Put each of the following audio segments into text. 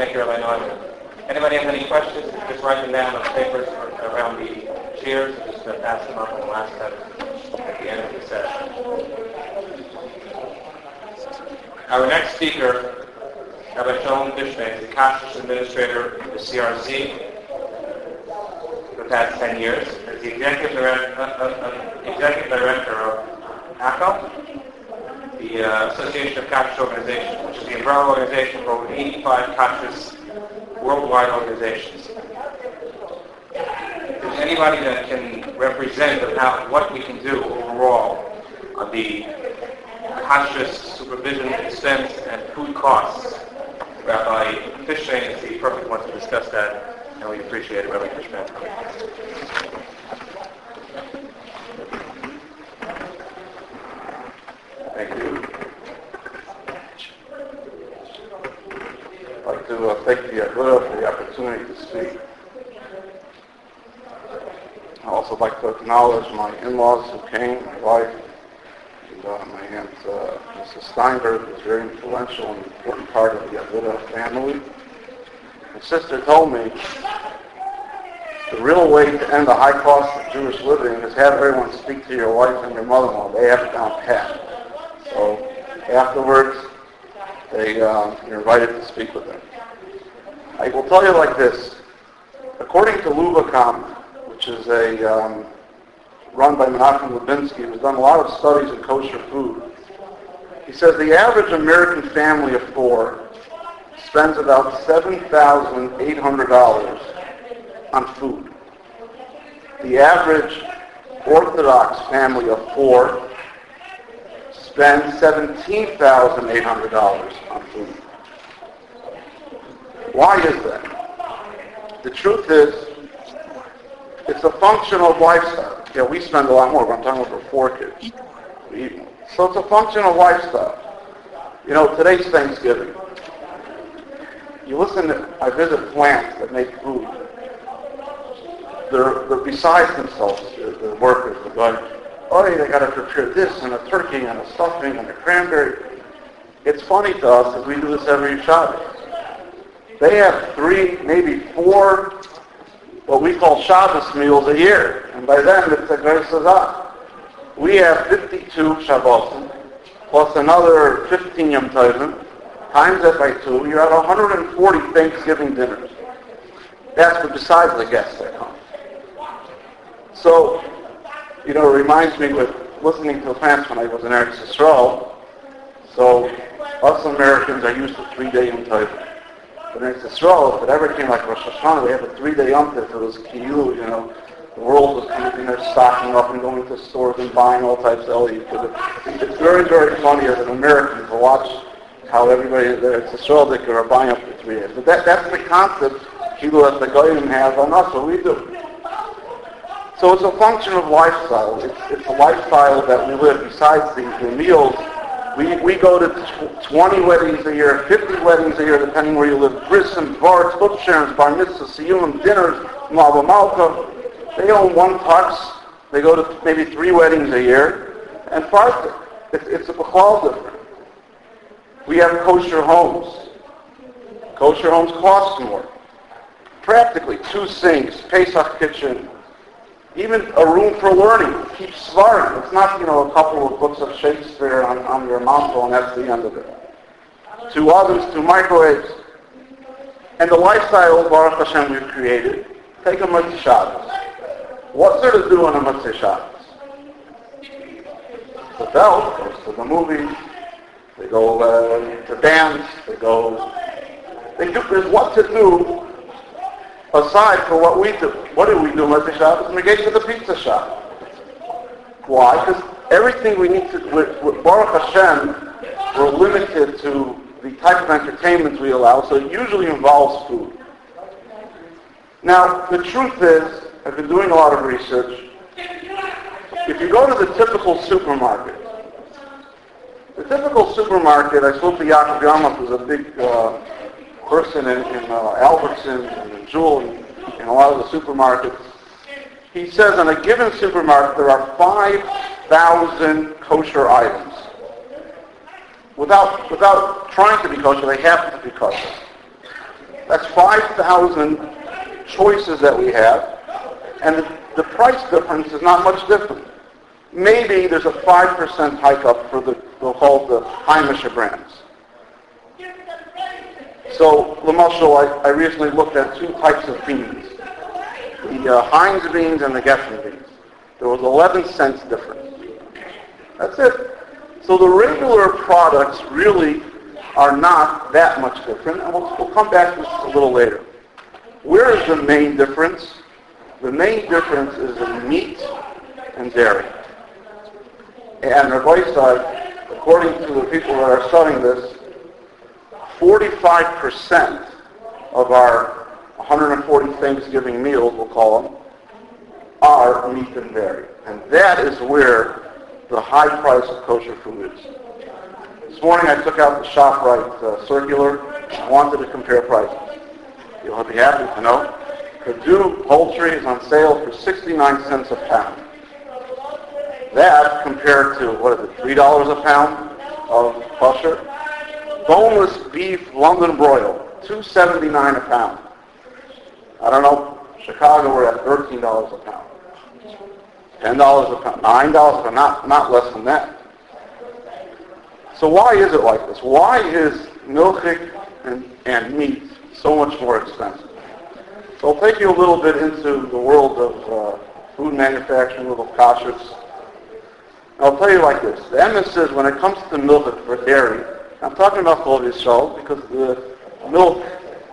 Thank you, Rabbi Neumann. Anybody have any questions? Just write them down on papers around the chairs. Just pass them up on the last time at the end of the session. Our next speaker, Rabbi Shalom Fishman, is the Kashrus Administrator of the CRC for the past 10 years. As the Executive Director of ACO, the Association of Kashrus Organizations, which is the umbrella organization for over 85 Kashrus worldwide organizations. If there's anybody that can represent about what we can do overall on the Kashrus supervision, expense, and food costs, Rabbi Fishman is the perfect one to discuss that, and we appreciate it, Rabbi Fishman. Thank you. I'd like to thank the Aguda for the opportunity to speak. I'd also like to acknowledge my in-laws who came, my wife, and my aunt, Mrs. Steinberg, was very influential and important part of the Aguda family. My sister told me the real way to end the high cost of Jewish living is have everyone speak to your wife and your mother-in-law. They have it down pat. So afterwards, you're invited to speak with them. I will tell you like this. According to Lubicon, which is run by Menachem Lubinsky, who's done a lot of studies in kosher food, he says the average American family of four spends about $7,800 on food. The average Orthodox family of four spends $17,800 on food. Why is that? The truth is, it's a function of lifestyle. Yeah, we spend a lot more, but I'm talking about for 4 kids. We eat more. So it's a function of lifestyle. You know, today's Thanksgiving. You listen to, I visit plants that make food. They're besides themselves, the workers, the guys. Oh, they got to prepare this and a turkey and a stuffing and a cranberry. It's funny to us that we do this every Shabbos. They have 3, maybe 4, what we call Shabbos meals a year. And by then, it's a Ger Sazah. We have 52 Shabbosim, plus another 15 Yom Tovim, times that by 2, you're at 140 Thanksgiving dinners. That's besides the guests that come. So, you know, it reminds me with listening to the plants when I was in Eretz Yisrael. So, us Americans are used to 3-day Yom Tovim. But in Eretz Yisrael, if it ever came like Rosh Hashanah, we have a 3-day Yom Tov. It was Kiyu, you know. The world was coming in there, stocking up and going to stores and buying all types of LE. It's very, very funny as an American to watch how everybody in Eretz Yisrael are buying up for 3 days. But that's the concept Kiyu that the Goyim have on us, what we do. So it's a function of lifestyle. It's a lifestyle that we live. Besides the meals, we go to 20 weddings a year, 50 weddings a year, depending where you live. Brisim, Dvarts, Butcherns, Bar Mitzvah, Siyum, dinners, Malva Malka. They own 1 tux. They go to maybe 3 weddings a year. And farther, it's a b'chal different. We have kosher homes. Kosher homes cost more. Practically 2 sinks, Pesach kitchen, even a room for learning. Keep svarim. It's not, you know, a couple of books of Shakespeare on your mantle and that's the end of it. 2 ovens, 2 microwaves. And the lifestyle, Baruch Hashem, we've created. Take a Motzei Shabbos. What's there to do on a Motzei Shabbos? The belt goes to the movies. They go to dance. There's what to do aside for what we do. What do we do Motzei Shabbos? We go to the pizza shop. Why? Because everything we need to, with Baruch Hashem, we're limited to the type of entertainment we allow, so it usually involves food. Now, the truth is, I've been doing a lot of research. If you go to the typical supermarket, I spoke to Yaakov Yamach, who's a big person in Albertsons and in Jewel and in a lot of the supermarkets. He says in a given supermarket there are 5,000 kosher items. Without trying to be kosher, they have to be kosher. That's 5,000 choices that we have, and the price difference is not much different. Maybe there's a 5% hike up for they'll call the Heimische brands. So, Lamashal, I recently looked at two types of beans. The Heinz beans and the Geffen beans. There was 11 cents difference. That's it. So the regular products really are not that much different, and we'll come back to this a little later. Where is the main difference? The main difference is in meat and dairy. And Rabbi, according to the people that are studying this, 45% of our 140 Thanksgiving meals, we'll call them, are meat and dairy. And that is where the high price of kosher food is. This morning I took out the ShopRite circular. I wanted to compare prices. You'll be happy to know. Purdue poultry is on sale for 69 cents a pound. That compared to, $3 a pound of kosher. Boneless beef London broil, $2.79 a pound. I don't know, Chicago we're at $13 a pound. $10 a pound, $9 a pound, not less than that. So why is it like this? Why is milchik and meat so much more expensive? So I'll take you a little bit into the world of food manufacturing, little kashrus. I'll tell you like this. The emes is when it comes to milk for dairy, I'm talking about Chol Yisrael because the milk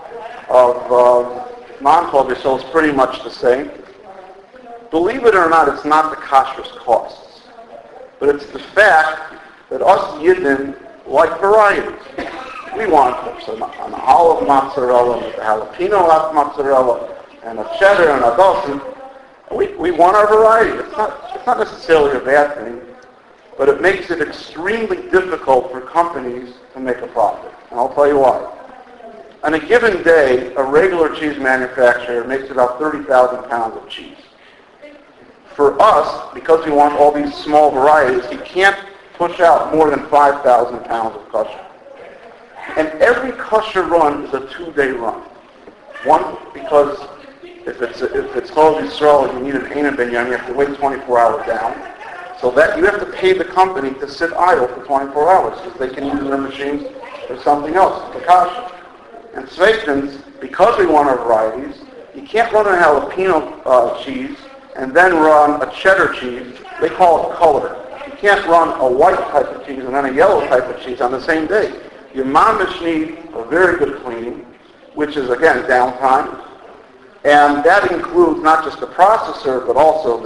of non-Chol Yisrael is pretty much the same. Believe it or not, it's not the kashrus costs, but it's the fact that us Yidden like varieties. We want an olive mozzarella with a jalapeno mozzarella and a cheddar and a dulce. We want our variety. It's not necessarily a bad thing, but it makes it extremely difficult for companies to make a profit. And I'll tell you why. On a given day, a regular cheese manufacturer makes about 30,000 pounds of cheese. For us, because we want all these small varieties, he can't push out more than 5,000 pounds of kosher. And every kosher run is a 2-day run. One, because if it's Chol Yisrael, you need an Ein Binyan, you have to wait 24 hours down. So that you have to pay the company to sit idle for 24 hours because they can use their machines for something else, for kosher. And zweitens, because we want our varieties, you can't run a jalapeno cheese and then run a cheddar cheese. They call it color. You can't run a white type of cheese and then a yellow type of cheese on the same day. Your mamish need a very good cleaning, which is, again, downtime. And that includes not just the processor, but also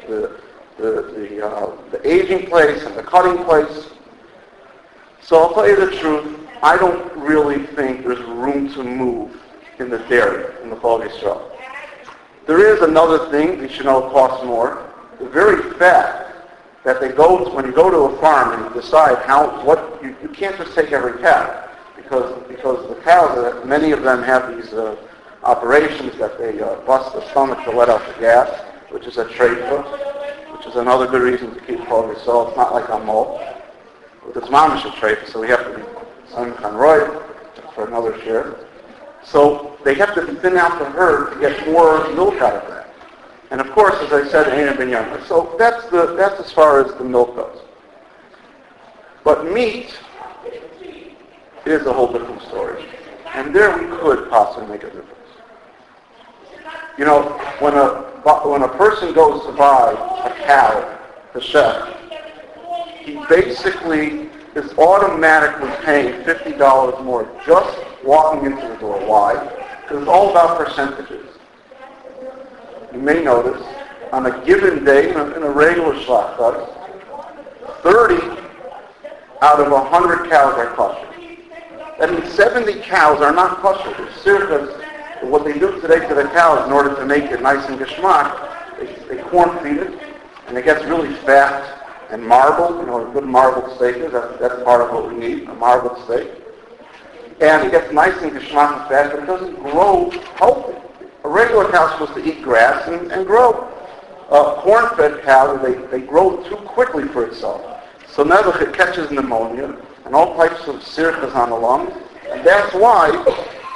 the aging place and the cutting place. So I'll tell you the truth, I don't really think there's room to move in the dairy, in the Chol Yisrael. There is another thing you should know costs more. The very fact that when you go to a farm and you decide you can't just take every cow because the cows, many of them have these operations that they bust the stomach to let out the gas, which is a treifa, which is another good reason to keep Chol Yisrael. It's not like a mole. It's mamish a treifa, so we have to be Simchan Roy for another share. So they have to thin out the herd to get more milk out of that. And of course, as I said, Ein Binyan. So that's as far as the milk goes. But meat is a whole different story. And there we could possibly make a difference. You know, when a person goes to buy a cow, the chef, he basically is automatically paying $50 more just walking into the door. Why? Because it's all about percentages. You may notice, on a given day, in a regular shlachtas, 30 out of 100 cows are kosher. That means 70 cows are not kosher. They're circus. What they do today to the cows in order to make it nice and geschmack, they corn feed it, and it gets really fat and marbled. You know, a good marbled steak is. That's part of what we need, a marbled steak. And it gets nice and geschmack and fat, but it doesn't grow healthy. A regular cow is supposed to eat grass and grow. A corn-fed cow, they grow too quickly for itself. So now it catches pneumonia and all types of circus on the lungs. And that's why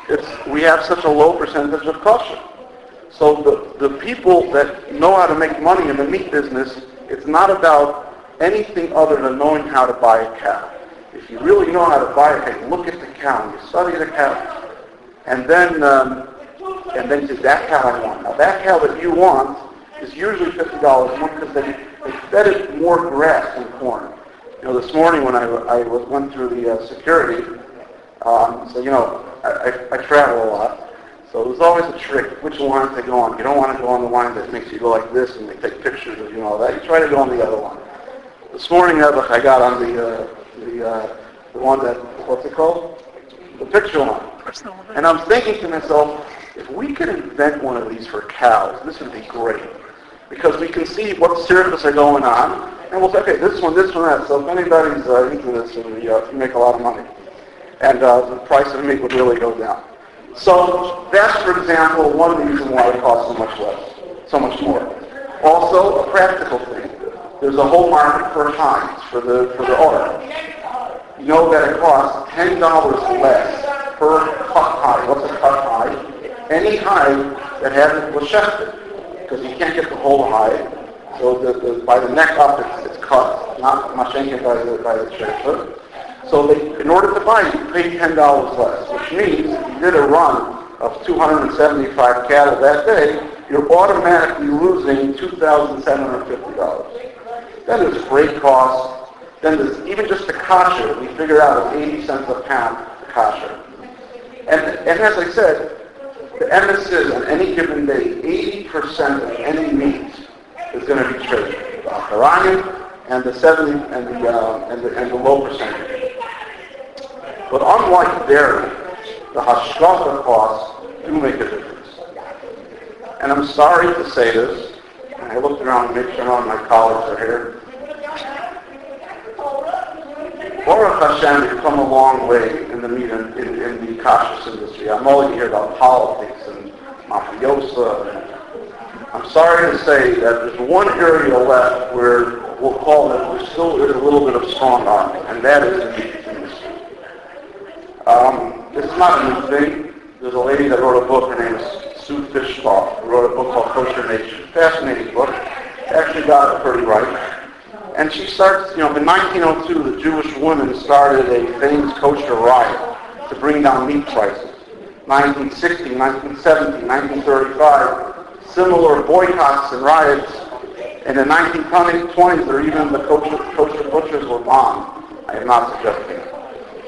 we have such a low percentage of kosher. So the people that know how to make money in the meat business, it's not about anything other than knowing how to buy a cow. If you really know how to buy a cow, you look at the cow, and you study the cow, and then you say, that cow I want. Now that cow that you want is usually $50 more because they fed it more grass than corn. You know, this morning when I went through the security, so you know, I travel a lot. So there's always a trick, which line to go on. You don't want to go on the line that makes you go like this and they take pictures of you and all that. You try to go on the other one. This morning I got on the one that, what's it called? The picture one. And I'm thinking to myself, if we could invent one of these for cows, this would be great. Because we can see what circus are going on, and we'll say, okay, this one, that. So if anybody's into this, you make a lot of money. And the price of meat would really go down. So that's, for example, one reason why it costs so much less, so much more. Also, a practical thing. There's a whole market for hides, for the oil. You know that it costs $10 less per cut hide. What's a cut hide? Any hide that hasn't was shefted, because you can't get the whole hide. So by the neck up, it's cut, not mashenka by the shefted. So in order to buy it, you pay $10 less, which means if you did a run of 275 cattle that day, you're automatically losing $2,750. Then there's freight costs. Then there's even just the kosher. We figure out it's 80 cents a pound for kosher. And as I said, the emesis on any given day, 80% of any meat is going to be traded. The harayim and the 70 and the low percentage. But unlike dairy, the hashgacha costs do make a difference. And I'm sorry to say this, and I looked around and make sure none of my colleagues are here. Baruch Hashem, we've come a long way in the meat in the kashrus industry. I'm only here about politics and mafiosa. I'm sorry to say that there's one area left where we'll call it, there still is a little bit of strong arm, and that is the meat industry. This is not a new thing. There's a lady that wrote a book, her name is Sue Fishbaugh, who wrote a book called Kosher Nation. Fascinating book. Actually got it pretty right. And she starts, in 1902, the Jewish women started a famous kosher riot to bring down meat prices. 1960, 1970, 1935, similar boycotts and riots. In the 1920s, or even the kosher butchers were bombed. I am not suggesting it.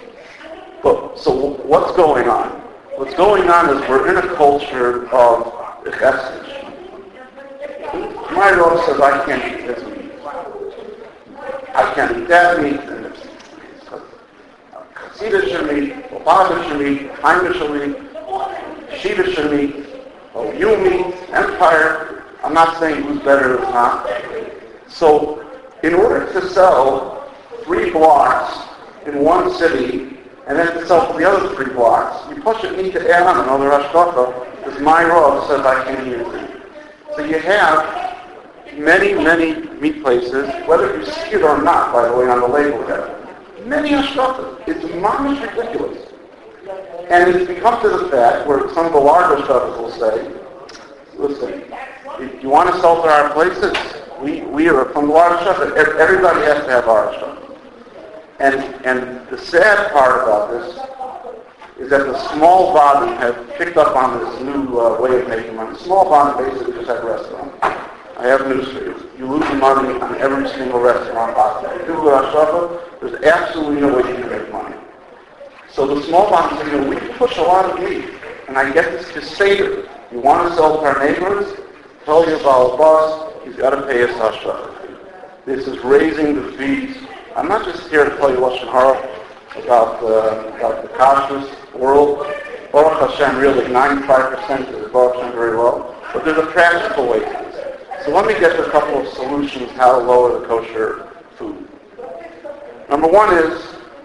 So what's going on? What's going on is we're in a culture of chesed. My Rav says I can't eat this meat. I can't eat that meat. And it's Chassidish meat, Lubavitch meat, Heimish meat, Shivish meat, OU meat, Empire. I'm not saying who's better or not. So in order to sell 3 blocks in one city, and then to sell for the other 3 blocks, you push it need to add on another hashgacha, because my Rav says I can't use it. So you have many, many meat places, whether you see it or not, by the way, on the label there. Many hashgachas. It's mamish ridiculous. And it's become to the fact where some of the larger hashgachas will say, listen, if you want to sell to our places, we are from the larger hashgachas. Everybody has to have our hashgachas. And the sad part about this is that the small body have picked up on this new way of making money. The small body basically just have restaurants. I have news for you. You lose money on every single restaurant possible. If you do hashgacha, there's absolutely no way you can make money. So the small body says, we can push a lot of meat. And I get this to say to you, you want to sell to our neighbors? Tell your boss, he's got to pay us hashgacha. This is raising the fees. I'm not just here to tell you Lashon Hara about the kashrus world. Baruch Hashem, really, 95% is Baruch Hashem very well. But there's a practical way to this. So let me get to a couple of solutions how to lower the kosher food. Number one is,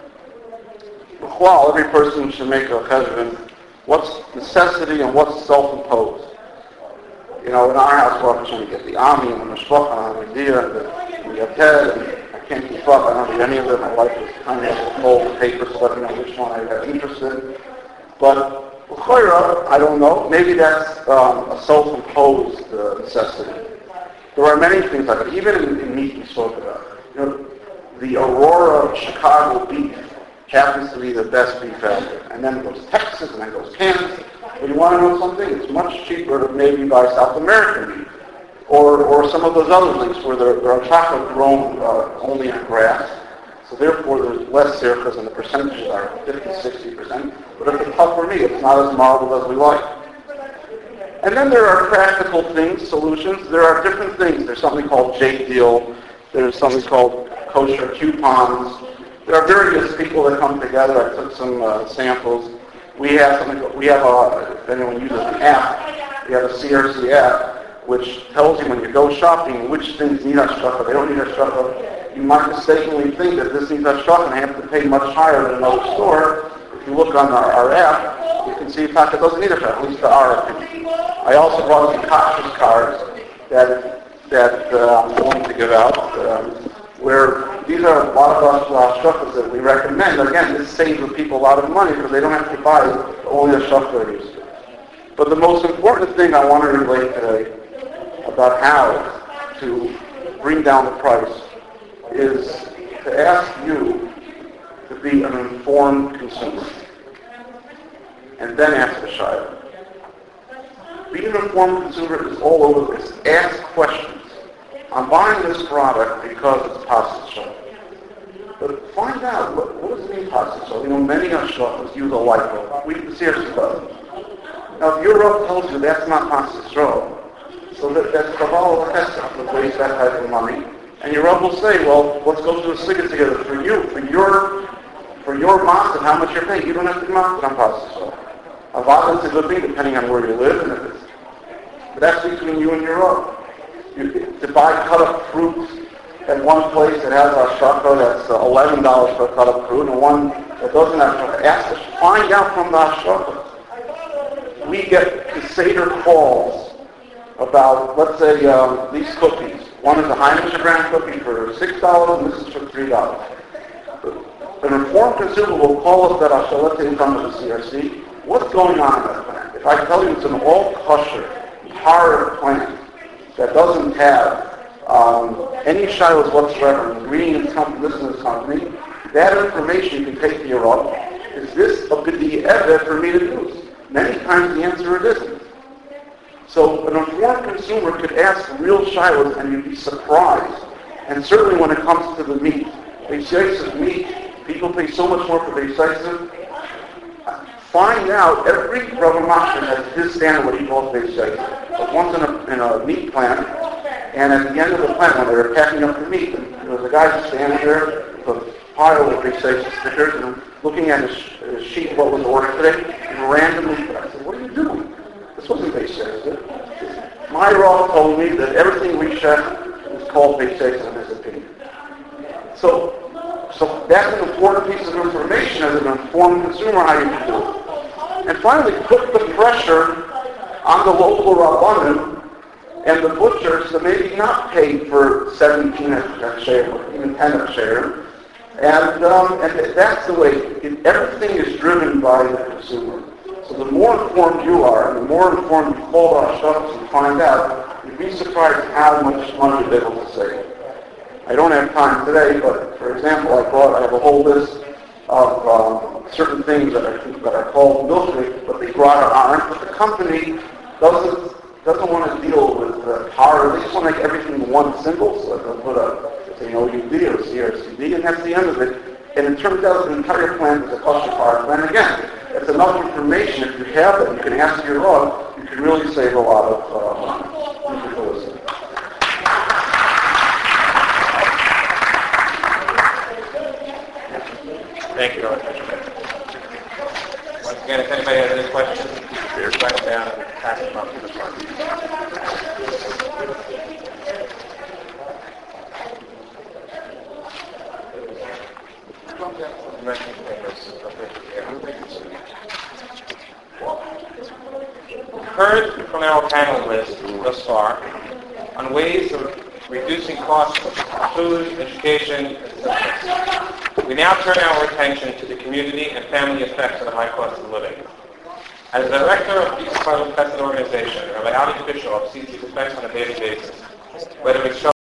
every person should make a cheshbon. What's necessity and what's self-imposed? In our house, Baruch Hashem, we get the Ami and the Mishpacha and the Mediyah and the Yated, and I can't keep up. I don't read any of them. My wife is kind of full of papers to let me know which one I have interest in. But Well, Choira, I don't know. Maybe that's a self-imposed necessity. There are many things like that. Even in meat we spoke about. The Aurora Chicago beef happens to be the best beef out there. And then it goes Texas, and then it goes Kansas. But you want to know something? It's much cheaper to maybe buy South American beef. Or some of those other things where there are chocolate grown only on grass. So therefore there's less there because the percentages are 50-60%. But if it's tough for me, it's not as marveled as we like. And then there are practical things, solutions. There are different things. There's something called J-Deal. There's something called kosher coupons. There are various people that come together. I took some samples. We have if anyone uses an app, we have a CRC app, which tells you when you go shopping which things need hashgacha, they don't need hashgacha. You might mistakenly think that this needs hashgacha and have to pay much higher than another store. If you look on our app, you can see in fact it doesn't need hashgacha, at least to our opinion. I also brought some kashrus cards that I'm going to give out, where these are a lot of hashgachas that we recommend. Again, this saves the people a lot of money because they don't have to buy only the hashgacha they're used to. But the most important thing I want to relate today about how to bring down the price is to ask you to be an informed consumer and then ask the shayla. Being an informed consumer is all over this. Ask questions. I'm buying this product because it's pasta. But find out, what does it mean pasta? Many hashgachas use a light bulb. We seriously doesn't. Now if your Rav tells you that's not pasta, so that's kaval l'chesed to waste that type of money. And your Rav will say, well, let's go to a sigga together for your matzah, how much you're paying. You don't have to be matzah on pasta. Avad is a good thing depending on where you live, but that's between you and your Rav. To buy cut-up fruit at one place that has a hashgacha that's $11 for a cut-up fruit, and one that doesn't have find out from the hashgacha. We get Seder calls about, let's say, these cookies. One is a Heineken brand cookie for $6, and this is for $3. An informed consumer will call us that Ashalete in front of the CRC. What's going on in that plant? If I tell you it's an all-kosher, hard plant that doesn't have any shilas whatsoever, ingredients come from this and this company, that information you can take to your Rav. Is this a b'di evet for me to use? Many times the answer it isn't. So an informed consumer could ask real shilas and you'd be surprised. And certainly when it comes to the meat, beisayis meat, people pay so much more for beisayis. Find out, every Rav Mashkin has his standard what he calls beisayis. But once in a meat plant, and at the end of the plant when they were packing up the meat, and there was a guy just standing there with a pile of beisayis stickers and looking at his sheet what was ordered today, and randomly, I said, what are you doing? This wasn't beisayis. My Rav told me that everything we chef is called beisayis in his opinion. So that's an important piece of information as an informed consumer how you can do it. And finally, put the pressure on the local rabbanim and the butchers to maybe not pay for 17 she'er, even 10 she'er. And that's the way. Everything is driven by the consumer. So the more informed you are, and the more informed you call our shops and find out, you'd be surprised how much money you're able to save. I don't have time today, but for example, I have a whole list of certain things that are called milk, but they brought it on. But the company doesn't want to deal with the power. They just want to make everything one symbol. So they'll put a OUD or CRCD, and that's the end of it. And it turns out the entire plant is a kosher power plant. Again, it's enough information. If you have it, you can ask your Rav. You can really save a lot of money. Thank you for listening. Thank you, Robert. Once again, if anybody has any questions, write down and pass them up to the front. Heard from our panelists thus far on ways of reducing costs of food, education, and substance. We now turn our attention to the community and family effects of the high cost of living. As director of the Israel Chesed organization, Rabbi Ali Bischoff sees these effects on a daily basis, whether it's